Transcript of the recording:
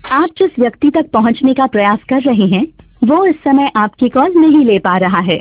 आप जिस व्यक्ति तक पहुंचने का प्रयास कर रहे हैं वो इस समय आपकी कॉल नहीं ले पा रहा है।